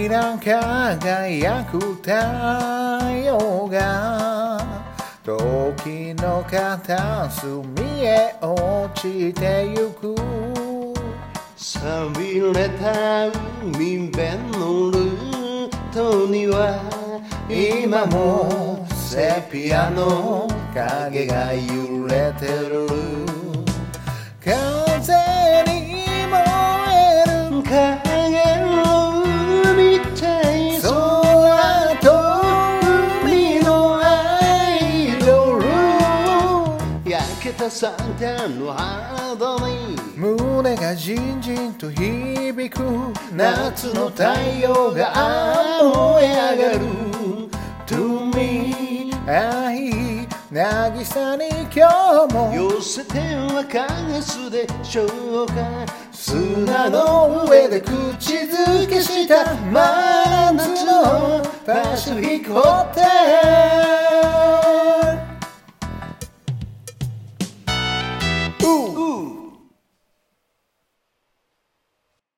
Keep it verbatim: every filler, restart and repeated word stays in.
ら輝く太陽が時の片隅へ落ちてゆく。 錆びれた海辺のルートには今もセピアの影が揺れてる。風に燃える影の海たい空と海のアイドル。 焼けたサンタのハードに胸がじんじんと響く。夏の太陽が燃え上がる。To me 愛渚に今日も寄せては返すでしょうか。 砂の上で口づけした真夏のパシフィックホテル。